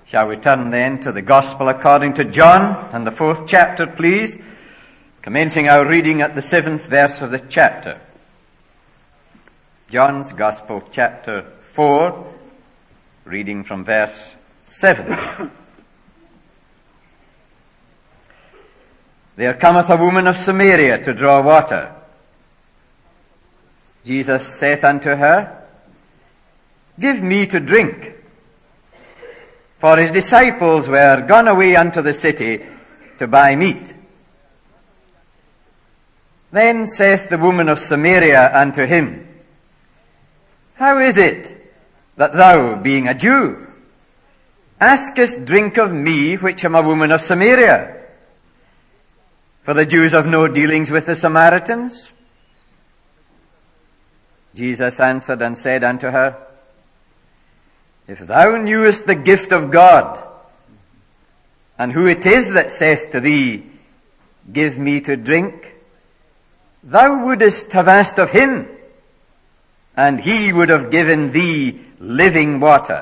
Shall we turn then to the Gospel according to John and the 4th chapter, please, commencing our reading at the 7th verse of the chapter. John's Gospel, chapter 4, reading from verse 7. There cometh a woman of Samaria to draw water. Jesus saith unto her, Give me to drink. For his disciples were gone away unto the city to buy meat. Then saith the woman of Samaria unto him, How is it that thou, being a Jew, askest drink of me, which am a woman of Samaria? For the Jews have no dealings with the Samaritans. Jesus answered and said unto her, If thou knewest the gift of God, and who it is that saith to thee, Give me to drink, thou wouldest have asked of him, and he would have given thee living water.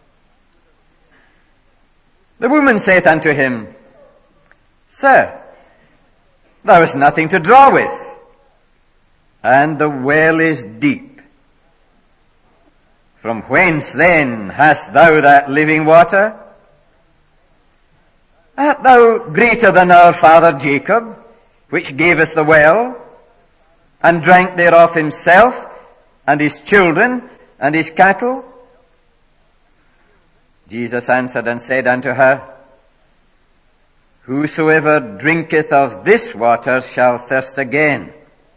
The woman saith unto him, Sir, thou hast nothing to draw with, and the well is deep. From whence then hast thou that living water? Art thou greater than our father Jacob, which gave us the well, and drank thereof himself, and his children, and his cattle? Jesus answered and said unto her, Whosoever drinketh of this water shall thirst again.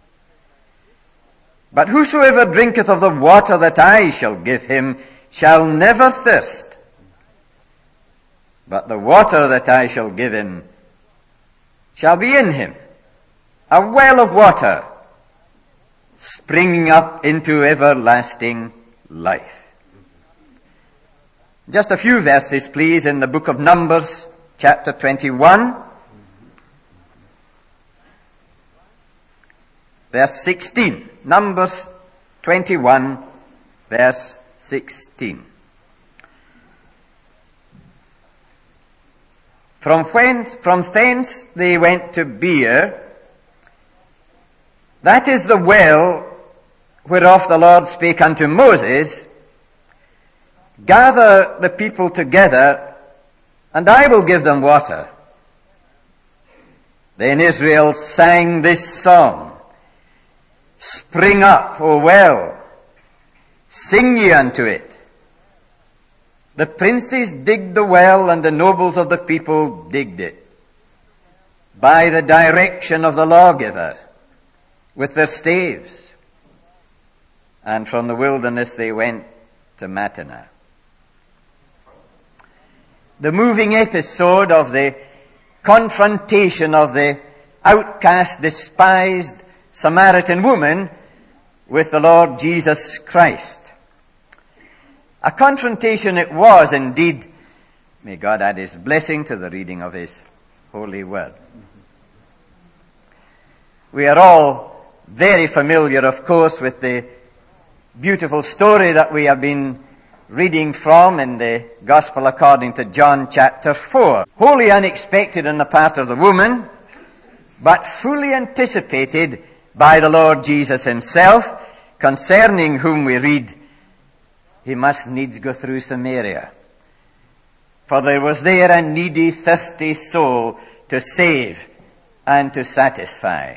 But whosoever drinketh of the water that I shall give him shall never thirst. But the water that I shall give him shall be in him a well of water, springing up into everlasting life. Just a few verses, please, in the book of Numbers, chapter 21, verse 16. Numbers 21, verse 16. From thence they went to Beer. That is the well whereof the Lord spake unto Moses, Gather the people together, and I will give them water. Then Israel sang this song, Spring up, O well, sing ye unto it. The princes digged the well, and the nobles of the people digged it, by the direction of the lawgiver, with their staves. And from the wilderness they went to Mattanah. The moving episode of the confrontation of the outcast, despised Samaritan woman with the Lord Jesus Christ. A confrontation it was indeed. May God add his blessing to the reading of his holy word. We are all very familiar, of course, with the beautiful story that we have been reading from in the Gospel according to John chapter 4. Wholly unexpected on the part of the woman, but fully anticipated by the Lord Jesus himself, concerning whom we read, He must needs go through Samaria. For there was there a needy, thirsty soul to save and to satisfy.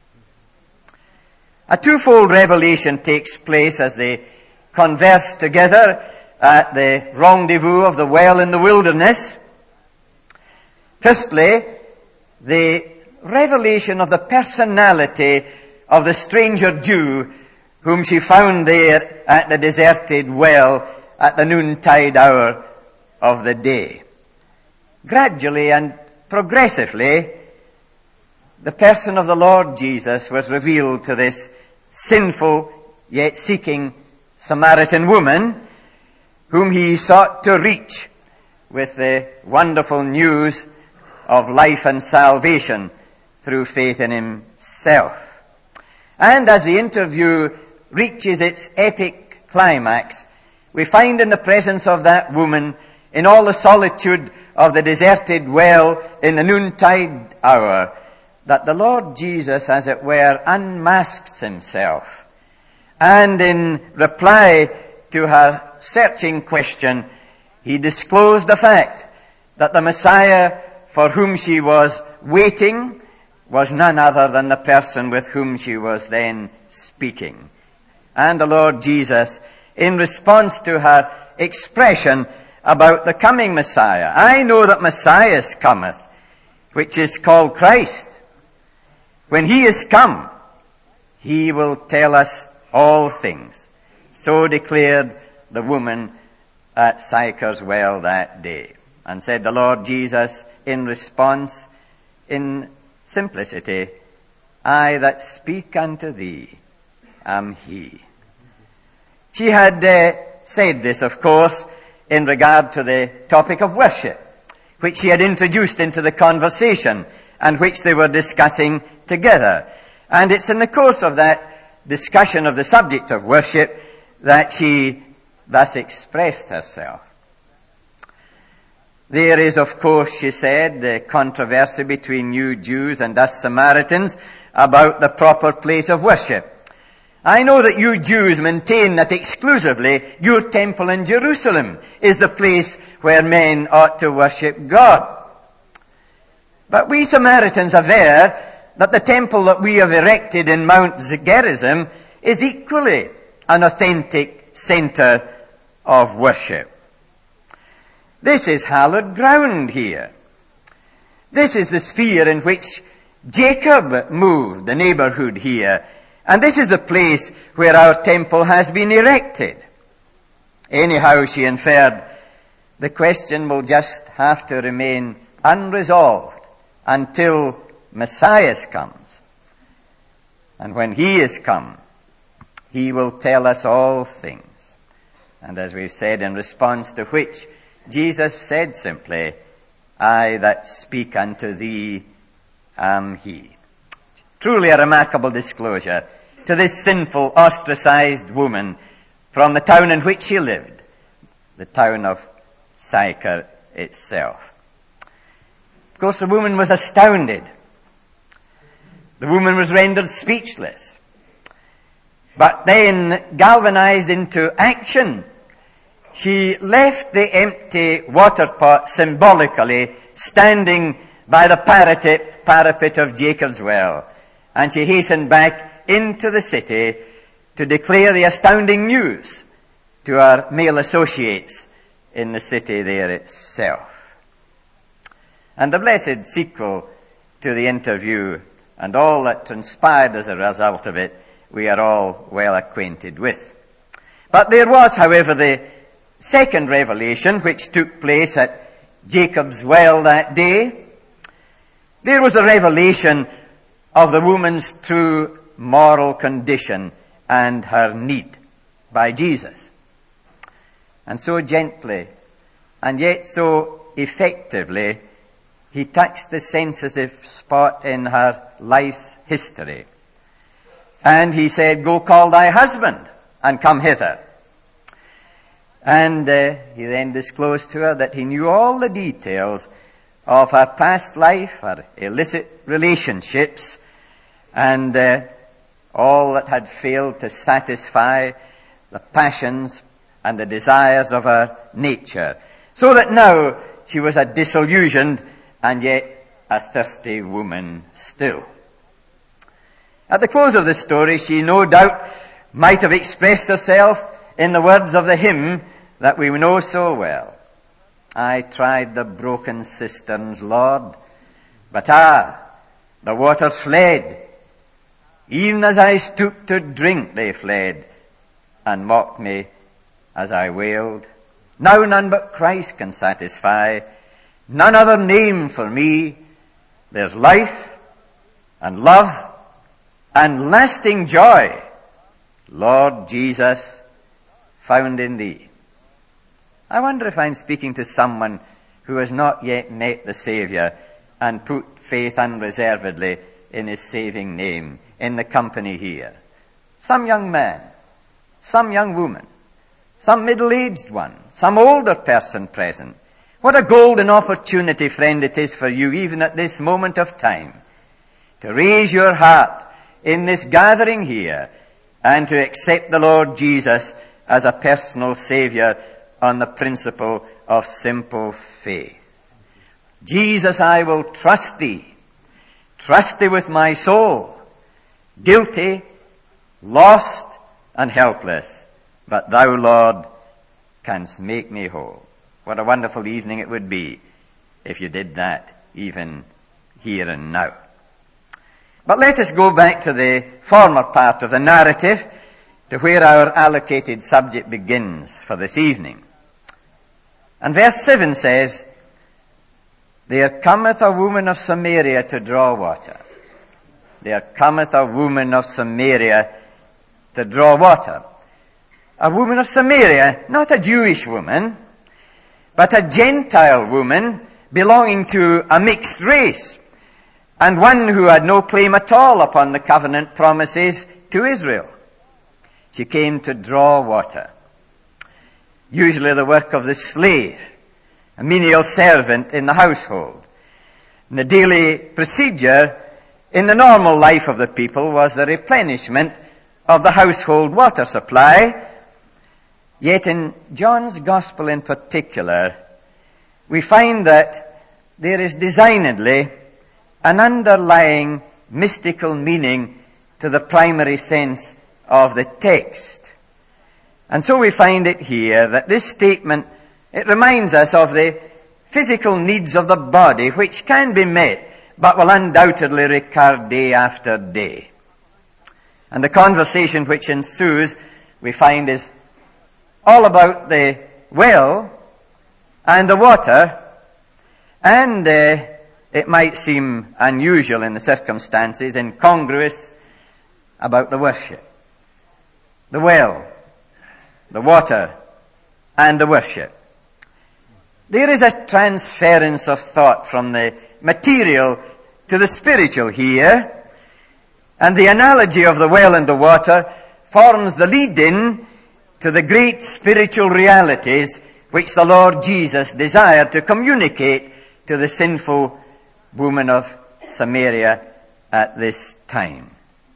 A twofold revelation takes place as they converse together at the rendezvous of the well in the wilderness. Firstly, the revelation of the personality of the stranger Jew whom she found there at the deserted well at the noontide hour of the day. Gradually and progressively, the person of the Lord Jesus was revealed to this sinful yet seeking Samaritan woman whom he sought to reach with the wonderful news of life and salvation through faith in himself. And as the interview reaches its epic climax, we find in the presence of that woman in all the solitude of the deserted well in the noontide hour, that the Lord Jesus, as it were, unmasks himself. And in reply to her searching question, he disclosed the fact that the Messiah for whom she was waiting was none other than the person with whom she was then speaking. And the Lord Jesus, in response to her expression about the coming Messiah, I know that Messiah cometh, which is called Christ. When he is come, he will tell us all things. So declared the woman at Sychar's well that day. And said the Lord Jesus in response, in simplicity, I that speak unto thee am he. She had said this, of course, in regard to the topic of worship, which she had introduced into the conversation and which they were discussing together. And it's in the course of that discussion of the subject of worship that she thus expressed herself. There is, of course, she said, the controversy between you Jews and us Samaritans about the proper place of worship. I know that you Jews maintain that exclusively your temple in Jerusalem is the place where men ought to worship God. But we Samaritans aver that the temple that we have erected in Mount Gerizim is equally an authentic center of worship. This is hallowed ground here. This is the sphere in which Jacob moved, the neighborhood here. And this is the place where our temple has been erected. Anyhow, she inferred, the question will just have to remain unresolved until Messiah comes. And when he is come, he will tell us all things. And as we've said, in response to which, Jesus said simply, I that speak unto thee am he. Truly a remarkable disclosure to this sinful, ostracized woman from the town in which she lived, the town of Sychar itself. Of course, the woman was astounded. The woman was rendered speechless. But then, galvanized into action, she left the empty water pot symbolically standing by the parapet of Jacob's well, and she hastened back into the city to declare the astounding news to her male associates in the city there itself. And the blessed sequel to the interview and all that transpired as a result of it, we are all well acquainted with. But there was, however, the second revelation which took place at Jacob's well that day. There was a revelation of the woman's true moral condition and her need by Jesus. And so gently, and yet so effectively, he touched the sensitive spot in her life's history. And he said, go call thy husband and come hither. And he then disclosed to her that he knew all the details of her past life, her illicit relationships, and all that had failed to satisfy the passions and the desires of her nature. So that now she was a disillusioned and yet a thirsty woman still. At the close of the story, she no doubt might have expressed herself in the words of the hymn that we know so well. I tried the broken cisterns, Lord, but the waters fled. Even as I stooped to drink, they fled, and mocked me as I wailed. Now none but Christ can satisfy, none other name for me. There's life and love and lasting joy, Lord Jesus, found in thee. I wonder if I'm speaking to someone who has not yet met the Saviour and put faith unreservedly in his saving name in the company here. Some young man, some young woman, some middle-aged one, some older person present. What a golden opportunity, friend, it is for you, even at this moment of time, to raise your heart in this gathering here and to accept the Lord Jesus as a personal Savior on the principle of simple faith. Jesus, I will trust thee with my soul, guilty, lost, and helpless, but thou, Lord, canst make me whole. What a wonderful evening it would be if you did that, even here and now. But let us go back to the former part of the narrative, to where our allocated subject begins for this evening. And verse 7 says, There cometh a woman of Samaria to draw water. There cometh a woman of Samaria to draw water. A woman of Samaria, not a Jewish woman, but a Gentile woman belonging to a mixed race, and one who had no claim at all upon the covenant promises to Israel. She came to draw water. Usually the work of the slave, a menial servant in the household. And the daily procedure in the normal life of the people was the replenishment of the household water supply. Yet in John's Gospel in particular, we find that there is designedly an underlying mystical meaning to the primary sense of the text. And so we find it here that this statement, it reminds us of the physical needs of the body, which can be met, but will undoubtedly recur day after day. And the conversation which ensues, we find, is all about the well and the water, and it might seem unusual in the circumstances, incongruous, about the worship. The well, the water, and the worship. There is a transference of thought from the material to the spiritual here, and the analogy of the well and the water forms the lead-in to the great spiritual realities which the Lord Jesus desired to communicate to the sinful woman of Samaria at this time.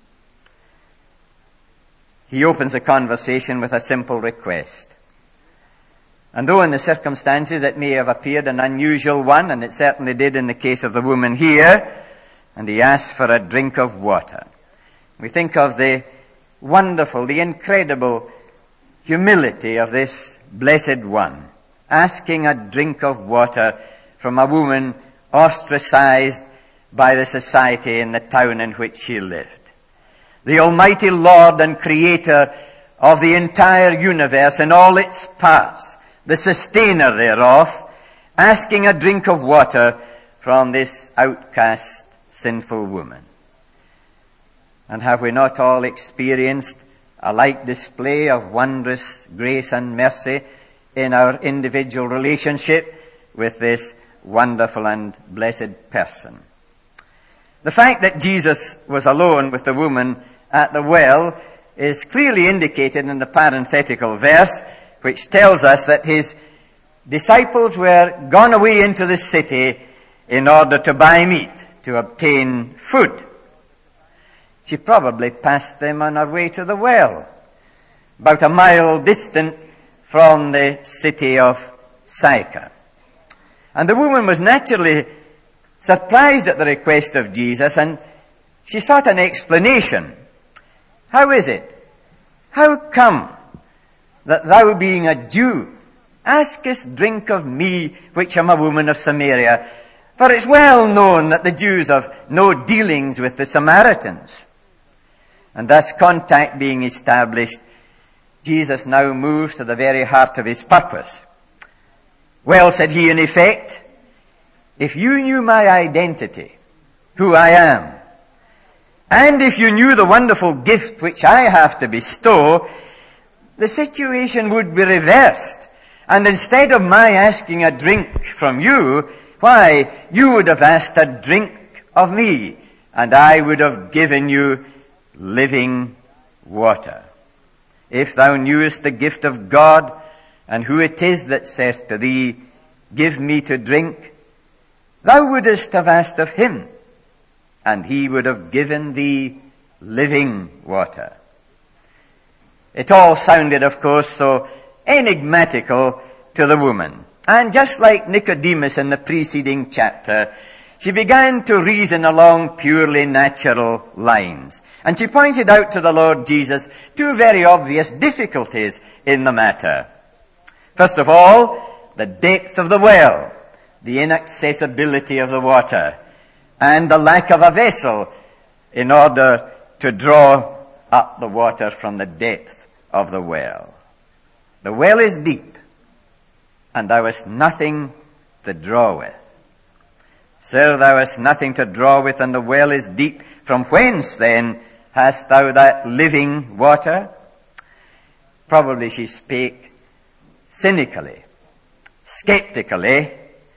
He opens the conversation with a simple request. And though in the circumstances it may have appeared an unusual one, and it certainly did in the case of the woman here, and he asked for a drink of water. We think of the wonderful, the incredible humility of this blessed one, asking a drink of water from a woman ostracized by the society in the town in which she lived. The Almighty Lord and Creator of the entire universe and all its parts, the sustainer thereof, asking a drink of water from this outcast, sinful woman. And have we not all experienced a like display of wondrous grace and mercy in our individual relationship with this wonderful and blessed person? The fact that Jesus was alone with the woman at the well is clearly indicated in the parenthetical verse, which tells us that his disciples were gone away into the city in order to buy meat, to obtain food. She probably passed them on her way to the well, about a mile distant from the city of Sychar. And the woman was naturally surprised at the request of Jesus, and she sought an explanation. How is it? How come that thou, being a Jew, askest drink of me, which am a woman of Samaria? For it's well known that the Jews have no dealings with the Samaritans. And thus, contact being established, Jesus now moves to the very heart of his purpose. Well, said he in effect, if you knew my identity, who I am, and if you knew the wonderful gift which I have to bestow, the situation would be reversed. And instead of my asking a drink from you, why, you would have asked a drink of me, and I would have given you living water. If thou knewest the gift of God, and who it is that saith to thee, give me to drink? Thou wouldest have asked of him, and he would have given thee living water. It all sounded, of course, so enigmatical to the woman. And just like Nicodemus in the preceding chapter, she began to reason along purely natural lines. And she pointed out to the Lord Jesus two very obvious difficulties in the matter. First of all, the depth of the well, the inaccessibility of the water, and the lack of a vessel in order to draw up the water from the depth of the well. The well is deep, and thou hast nothing to draw with. Sir, thou hast nothing to draw with, and the well is deep. From whence, then, hast thou that living water? Probably she spake cynically, skeptically.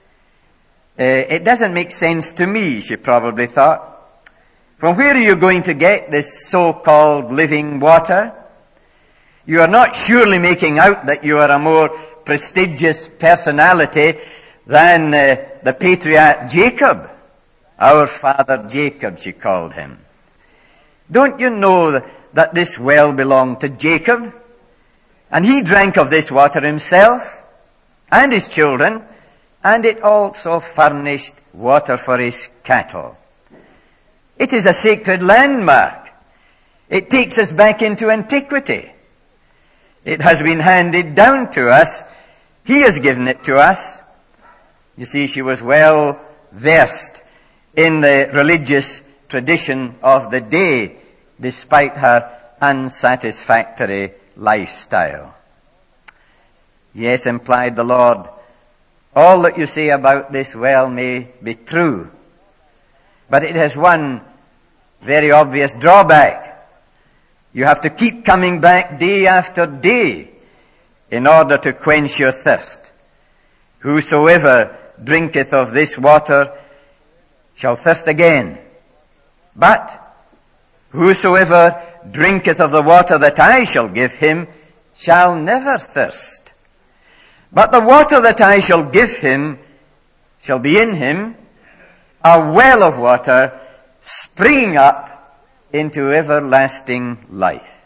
It doesn't make sense to me, she probably thought. From where are you going to get this so-called living water? You are not surely making out that you are a more prestigious personality than the patriarch Jacob. Our father Jacob, she called him. Don't you know that this well belonged to Jacob? And he drank of this water himself and his children, and it also furnished water for his cattle. It is a sacred landmark. It takes us back into antiquity. It has been handed down to us. He has given it to us. You see, she was well versed in the religious tradition of the day, despite her unsatisfactory lifestyle. Yes, implied the Lord, all that you say about this well may be true, but it has one very obvious drawback. You have to keep coming back day after day in order to quench your thirst. Whosoever drinketh of this water shall thirst again. But whosoever drinketh of the water that I shall give him shall never thirst. But the water that I shall give him shall be in him a well of water springing up into everlasting life.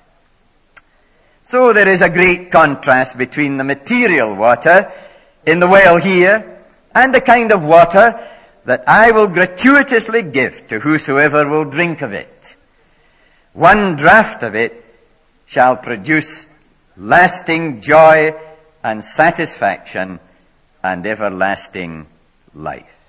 So there is a great contrast between the material water in the well here and the kind of water that I will gratuitously give to whosoever will drink of it. One draught of it shall produce lasting joy and satisfaction and everlasting life.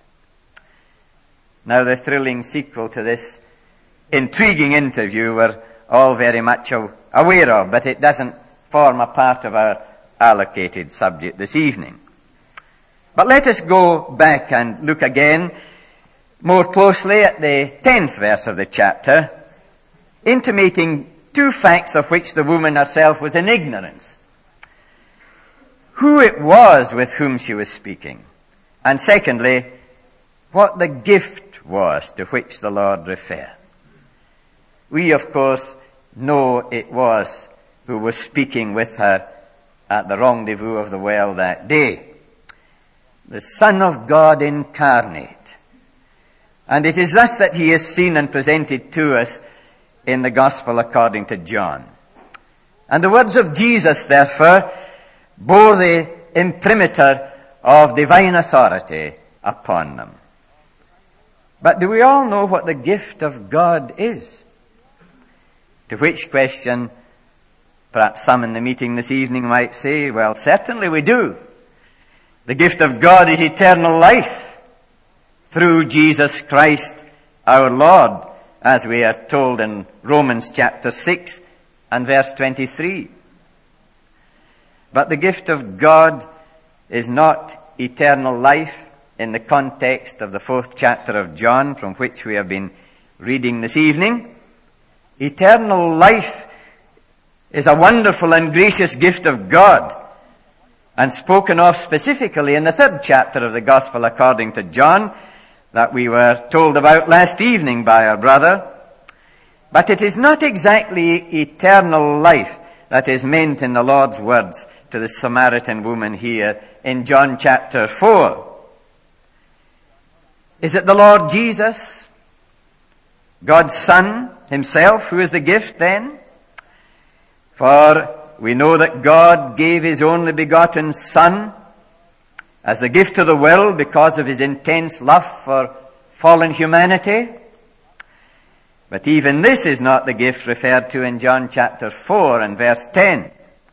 Now, the thrilling sequel to this intriguing interview we're all very much aware of, but it doesn't form a part of our allocated subject this evening. But let us go back and look again more closely at the 10th verse of the chapter, intimating two facts of which the woman herself was in ignorance. Who it was with whom she was speaking, and secondly, what the gift was to which the Lord referred. We, of course, know it was who was speaking with her at the rendezvous of the well that day. The Son of God incarnate. And it is thus that he is seen and presented to us in the Gospel according to John. And the words of Jesus, therefore, bore the imprimatur of divine authority upon them. But do we all know what the gift of God is? To which question, perhaps some in the meeting this evening might say, well, certainly we do. The gift of God is eternal life through Jesus Christ our Lord, as we are told in Romans chapter 6 and verse 23. But the gift of God is not eternal life in the context of the 4th chapter of John, from which we have been reading this evening. Eternal life is a wonderful and gracious gift of God, and spoken of specifically in the 3rd chapter of the Gospel according to John, that we were told about last evening by our brother. But it is not exactly eternal life that is meant in the Lord's words to the Samaritan woman here in John chapter 4? Is it the Lord Jesus, God's Son himself, who is the gift then? For we know that God gave his only begotten Son as the gift to the world because of his intense love for fallen humanity. But even this is not the gift referred to in John chapter 4 and verse 10.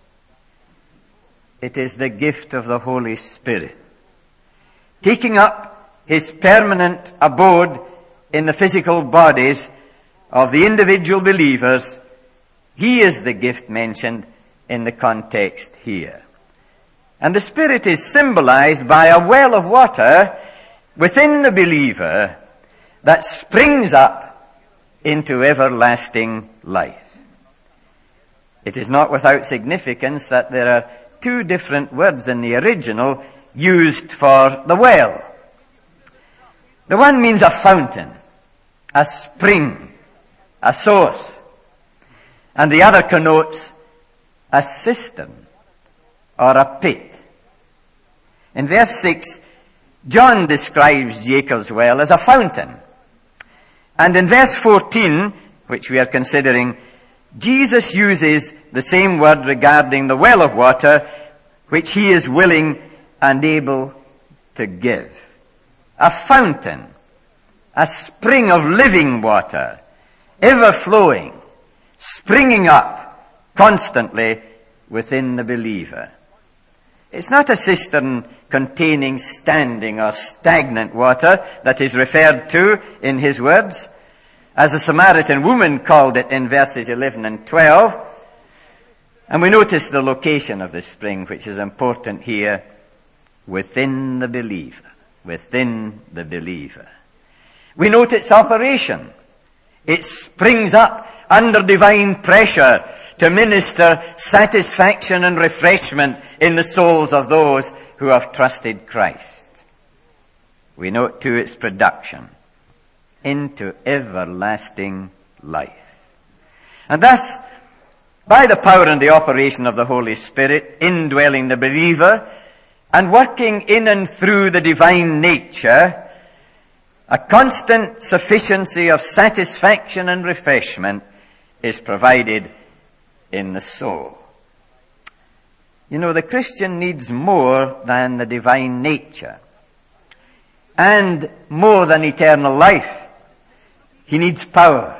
It is the gift of the Holy Spirit, taking up his permanent abode in the physical bodies of the individual believers. He is the gift mentioned in the context here. And the Spirit is symbolized by a well of water within the believer that springs up into everlasting life. It is not without significance that there are two different words in the original used for the well. The one means a fountain, a spring, a source, and the other connotes a cistern or a pit. In verse 6, John describes Jacob's well as a fountain. And in verse 14, which we are considering, Jesus uses the same word regarding the well of water, which he is willing and able to give. A fountain, a spring of living water, ever flowing, springing up constantly within the believer. It's not a cistern containing standing or stagnant water that is referred to in his words, as the Samaritan woman called it in verses 11 and 12. And we notice the location of the spring, which is important here, within the believer. Within the believer. We note its operation. It springs up under divine pressure to minister satisfaction and refreshment in the souls of those who have trusted Christ. We note too its production into everlasting life. And thus, by the power and the operation of the Holy Spirit indwelling the believer and working in and through the divine nature, a constant sufficiency of satisfaction and refreshment is provided in the soul. You know, the Christian needs more than the divine nature and more than eternal life. He needs power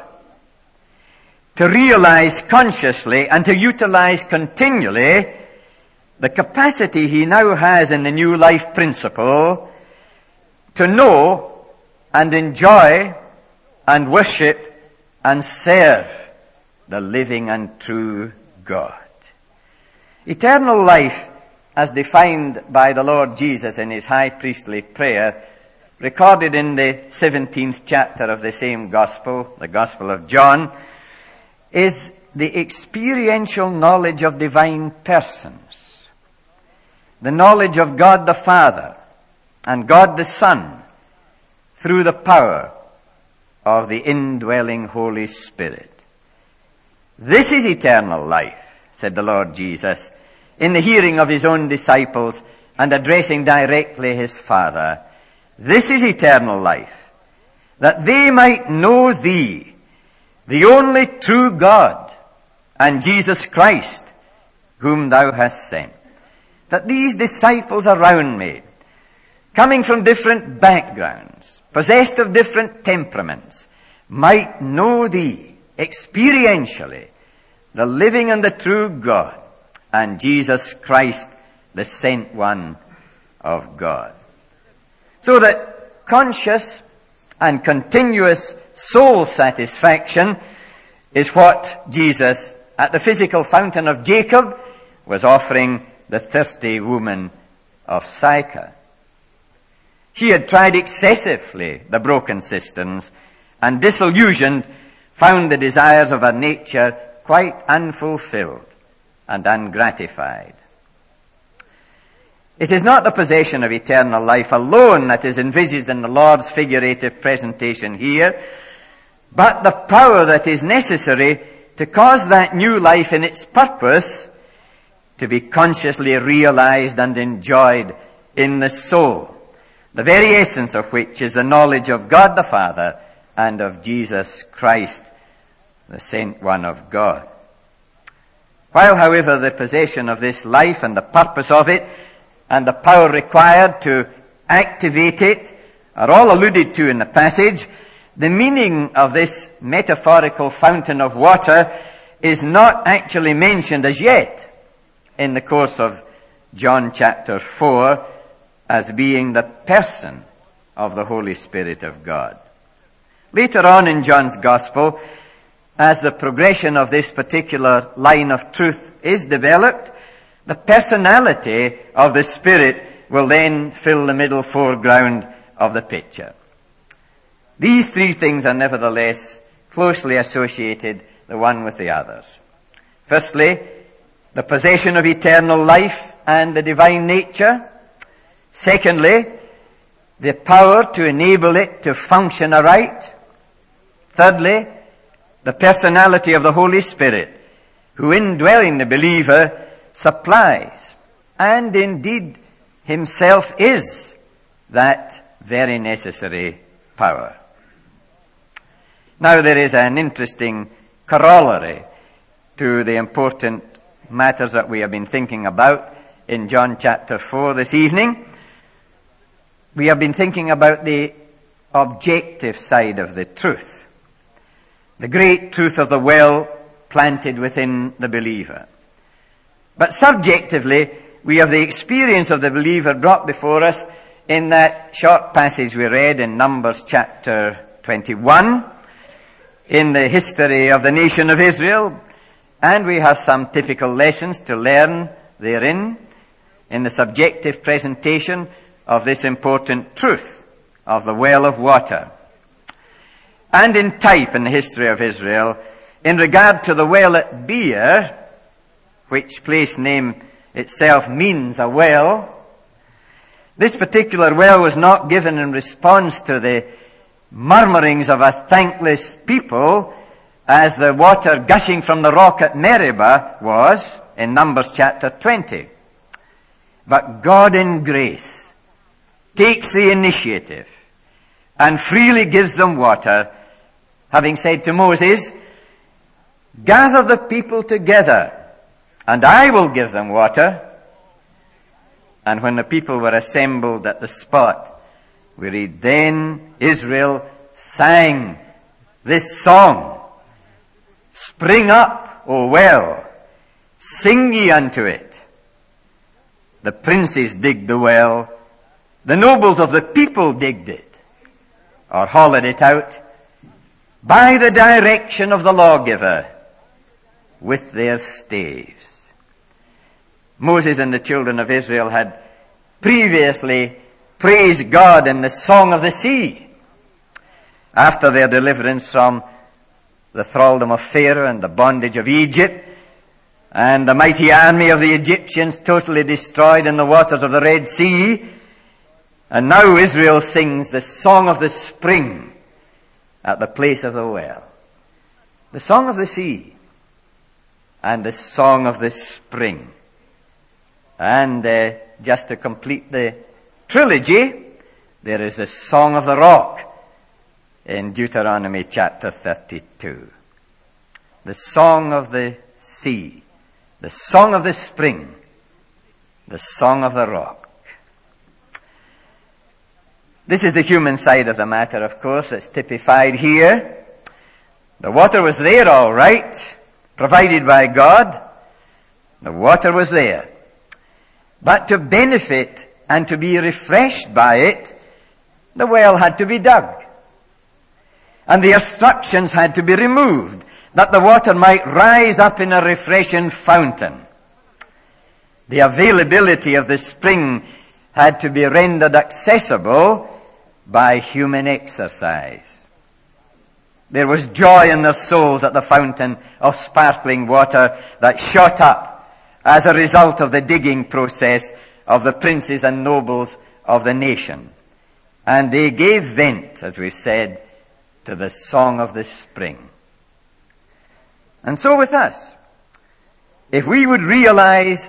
to realize consciously and to utilize continually the capacity he now has in the new life principle to know and enjoy and worship and serve the living and true God. Eternal life, as defined by the Lord Jesus in his high priestly prayer, recorded in the 17th chapter of the same gospel, the Gospel of John, is the experiential knowledge of divine persons, the knowledge of God the Father and God the Son through the power of the indwelling Holy Spirit. This is eternal life, said the Lord Jesus, in the hearing of his own disciples and addressing directly his Father. This is eternal life, that they might know thee, the only true God, and Jesus Christ, whom thou hast sent. That these disciples around me, coming from different backgrounds, possessed of different temperaments, might know thee experientially, the living and the true God, and Jesus Christ, the sent one of God. So that conscious and continuous soul satisfaction is what Jesus, at the physical fountain of Jacob, was offering the thirsty woman of Sychar. She had tried excessively the broken cisterns, and disillusioned, found the desires of her nature quite unfulfilled and ungratified. It is not the possession of eternal life alone that is envisaged in the Lord's figurative presentation here, but the power that is necessary to cause that new life in its purpose to be consciously realized and enjoyed in the soul, the very essence of which is the knowledge of God the Father and of Jesus Christ, the sent one of God. While, however, the possession of this life and the purpose of it and the power required to activate it are all alluded to in the passage, the meaning of this metaphorical fountain of water is not actually mentioned as yet in the course of John chapter 4 as being the person of the Holy Spirit of God. Later on in John's Gospel, as the progression of this particular line of truth is developed, the personality of the Spirit will then fill the middle foreground of the picture. These three things are nevertheless closely associated, the one with the others. Firstly, the possession of eternal life and the divine nature. Secondly, the power to enable it to function aright. Thirdly, the personality of the Holy Spirit, who indwelling the believer supplies, and indeed himself is, that very necessary power. Now there is an interesting corollary to the important matters that we have been thinking about in John chapter 4 this evening. We have been thinking about the objective side of the truth, the great truth of the well planted within the believer. But subjectively, we have the experience of the believer brought before us in that short passage we read in Numbers chapter 21, in the history of the nation of Israel, and we have some typical lessons to learn therein in the subjective presentation of this important truth of the well of water. And in type in the history of Israel, in regard to the well at Beer, which place name itself means a well, this particular well was not given in response to the murmurings of a thankless people, as the water gushing from the rock at Meribah was in Numbers chapter 20. But God in grace takes the initiative and freely gives them water, having said to Moses, "Gather the people together, and I will give them water." And when the people were assembled at the spot, we read, "Then Israel sang this song, Spring up, O well, sing ye unto it. The princes digged the well, the nobles of the people digged it, or hollowed it out, by the direction of the lawgiver, with their staves." Moses and the children of Israel had previously praised God in the Song of the Sea, after their deliverance from the thraldom of Pharaoh and the bondage of Egypt, and the mighty army of the Egyptians totally destroyed in the waters of the Red Sea. And now Israel sings the Song of the Spring at the place of the well. The Song of the Sea and the Song of the Spring. And just to complete the trilogy, there is the Song of the Rock in Deuteronomy chapter 32. The Song of the Sea, the Song of the Spring, the Song of the Rock. This is the human side of the matter, of course, that's typified here. The water was there, all right, provided by God. The water was there. But to benefit and to be refreshed by it, the well had to be dug. And the obstructions had to be removed, that the water might rise up in a refreshing fountain. The availability of the spring had to be rendered accessible by human exercise. There was joy in their souls at the fountain of sparkling water that shot up as a result of the digging process of the princes and nobles of the nation. And they gave vent, as we said, to the song of the spring. And so with us, if we would realize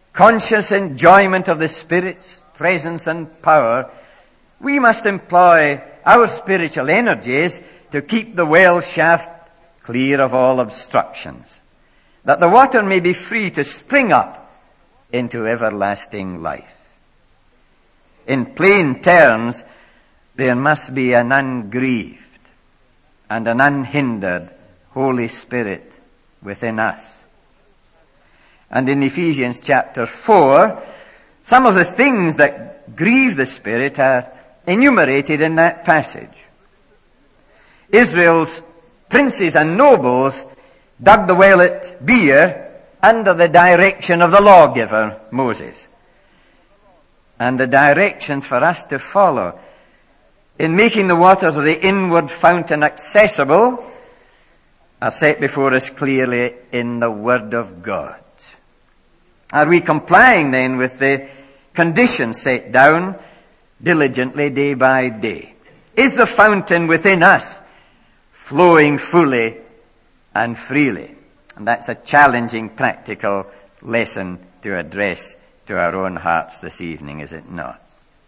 conscious enjoyment of the Spirit's presence and power, we must employ our spiritual energies to keep the well shaft clear of all obstructions, that the water may be free to spring up into everlasting life. In plain terms, there must be an ungrieved and an unhindered Holy Spirit within us. And in Ephesians chapter 4, some of the things that grieve the Spirit are enumerated in that passage. Israel's princes and nobles dug the well at Beer under the direction of the lawgiver, Moses. And the directions for us to follow in making the waters of the inward fountain accessible are set before us clearly in the Word of God. Are we complying then with the conditions set down diligently day by day? Is the fountain within us flowing fully and freely? And that's a challenging practical lesson to address to our own hearts this evening, is it not?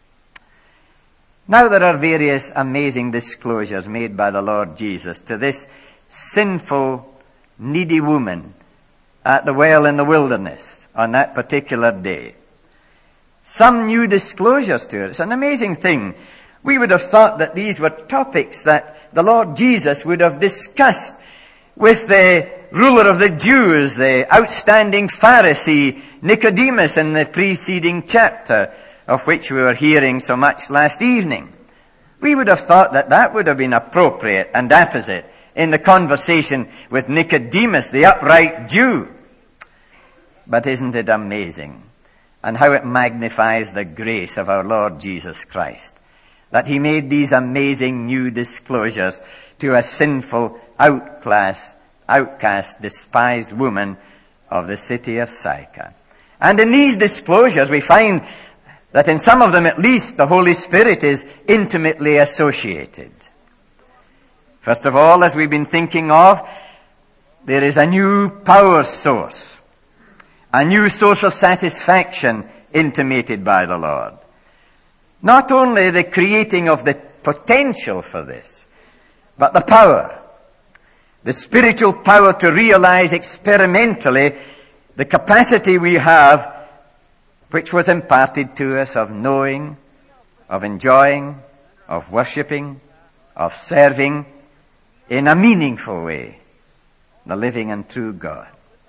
Now there are various amazing disclosures made by the Lord Jesus to this sinful, needy woman at the well in the wilderness on that particular day. Some new disclosures to her. It's an amazing thing. We would have thought that these were topics that the Lord Jesus would have discussed with the ruler of the Jews, the outstanding Pharisee Nicodemus in the preceding chapter, of which we were hearing so much last evening. We would have thought that that would have been appropriate and apposite in the conversation with Nicodemus, the upright Jew. But isn't it amazing? And how it magnifies the grace of our Lord Jesus Christ, that he made these amazing new disclosures to a sinful, outcast, despised woman of the city of Sychar. And in these disclosures we find that in some of them at least the Holy Spirit is intimately associated. First of all, as we've been thinking of, there is a new power source, a new source of satisfaction intimated by the Lord. Not only the creating of the potential for this, but the power, the spiritual power to realize experimentally the capacity we have, which was imparted to us, of knowing, of enjoying, of worshipping, of serving in a meaningful way the living and true God.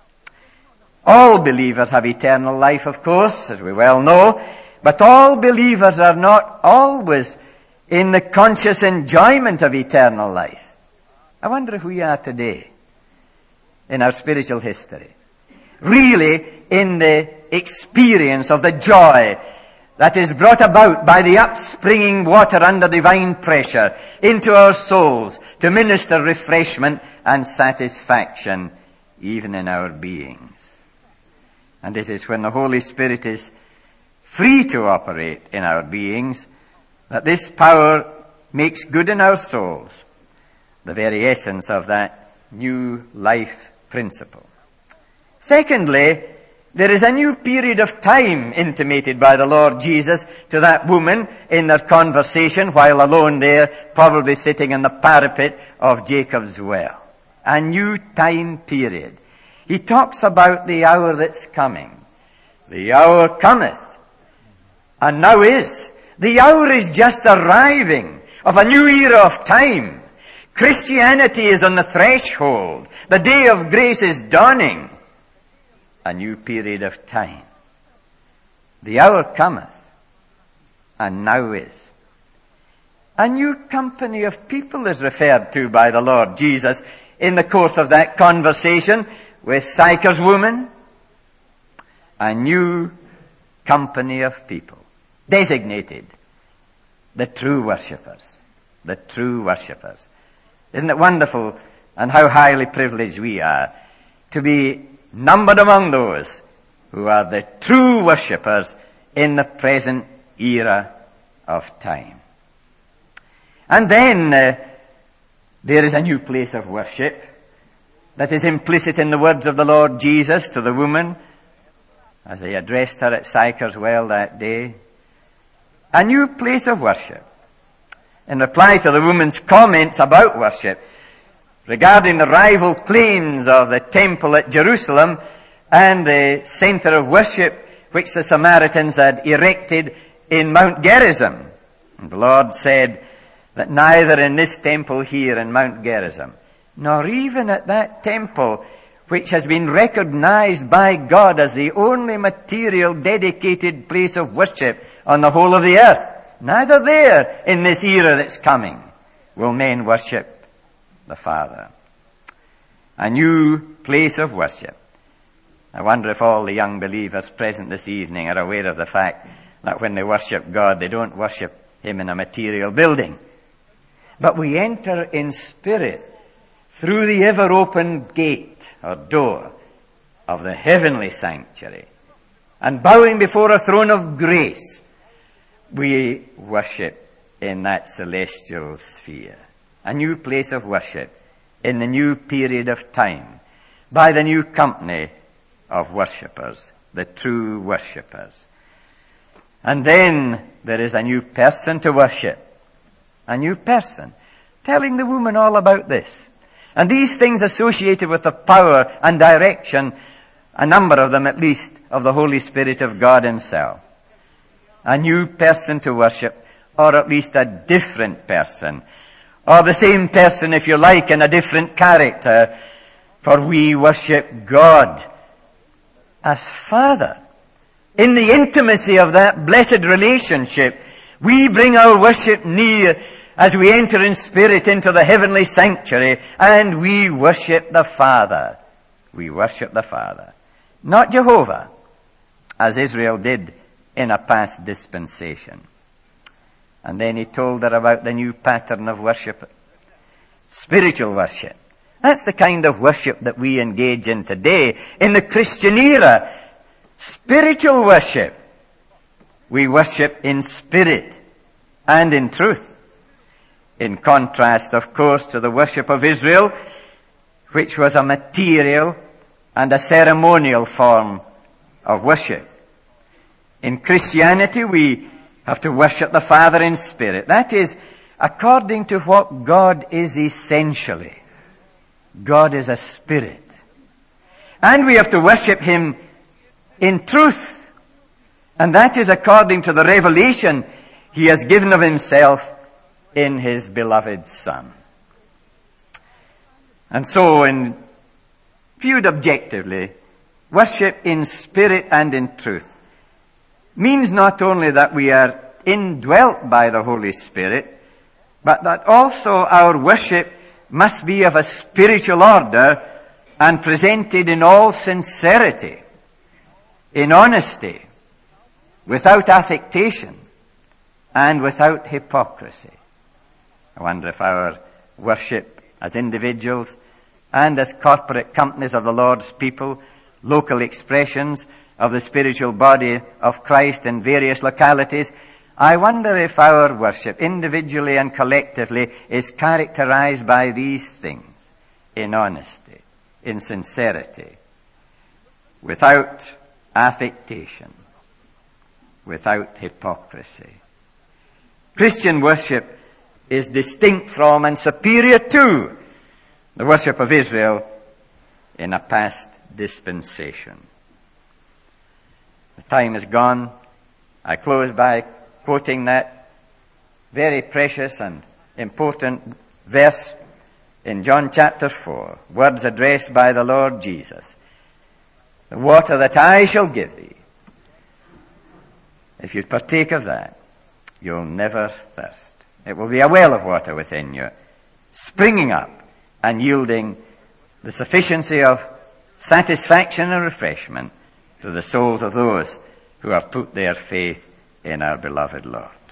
All believers have eternal life, of course, as we well know, but all believers are not always in the conscious enjoyment of eternal life. I wonder if we are today, in our spiritual history, really in the experience of the joy that is brought about by the upspringing water under divine pressure into our souls to minister refreshment and satisfaction even in our beings. And it is when the Holy Spirit is free to operate in our beings that this power makes good in our souls the very essence of that new life principle. Secondly, there is a new period of time intimated by the Lord Jesus to that woman in their conversation while alone there, probably sitting on the parapet of Jacob's well. A new time period. He talks about the hour that's coming. The hour cometh, and now is. The hour is just arriving of a new era of time. Christianity is on the threshold. The day of grace is dawning. A new period of time. The hour cometh, and now is. A new company of people is referred to by the Lord Jesus in the course of that conversation with Sychar's woman. A new company of people, designated the true worshippers. The true worshippers. Isn't it wonderful, and how highly privileged we are to be numbered among those who are the true worshippers in the present era of time. And then there is a new place of worship that is implicit in the words of the Lord Jesus to the woman as he addressed her at Sychar's Well that day. A new place of worship. In reply to the woman's comments about worship, regarding the rival claims of the temple at Jerusalem and the center of worship which the Samaritans had erected in Mount Gerizim. And the Lord said that neither in this temple here in Mount Gerizim, nor even at that temple which has been recognized by God as the only material dedicated place of worship on the whole of the earth, neither there in this era that's coming will men worship the Father. A new place of worship. I wonder if all the young believers present this evening are aware of the fact that when they worship God, they don't worship Him in a material building. But we enter in spirit through the ever-open gate or door of the heavenly sanctuary. And bowing before a throne of grace, we worship in that celestial sphere. A new place of worship in the new period of time by the new company of worshippers, the true worshippers. And then there is a new person to worship. A new person. Telling the woman all about this. And these things associated with the power and direction, a number of them at least, of the Holy Spirit of God Himself. A new person to worship, or at least a different person. Or the same person, if you like, in a different character. For we worship God as Father. In the intimacy of that blessed relationship, we bring our worship near as we enter in spirit into the heavenly sanctuary, and we worship the Father. We worship the Father. Not Jehovah, as Israel did in a past dispensation. And then he told her about the new pattern of worship. Spiritual worship. That's the kind of worship that we engage in today, in the Christian era. Spiritual worship. We worship in spirit and in truth. In contrast, of course, to the worship of Israel, which was a material and a ceremonial form of worship. In Christianity, we have to worship the Father in spirit. That is, according to what God is essentially. God is a spirit. And we have to worship Him in truth. And that is according to the revelation He has given of Himself in His beloved Son. And so, viewed objectively, worship in spirit and in truth means not only that we are indwelt by the Holy Spirit, but that also our worship must be of a spiritual order and presented in all sincerity, in honesty, without affectation, and without hypocrisy. I wonder if our worship as individuals and as corporate companies of the Lord's people, local expressions of the spiritual body of Christ in various localities, I wonder if our worship, individually and collectively, is characterized by these things: in honesty, in sincerity, without affectation, without hypocrisy. Christian worship is distinct from and superior to the worship of Israel in a past dispensation. The time is gone. I close by quoting that very precious and important verse in John chapter 4, words addressed by the Lord Jesus. The water that I shall give thee, if you partake of that, you'll never thirst. It will be a well of water within you, springing up and yielding the sufficiency of satisfaction and refreshment to the souls of those who have put their faith in our beloved Lord.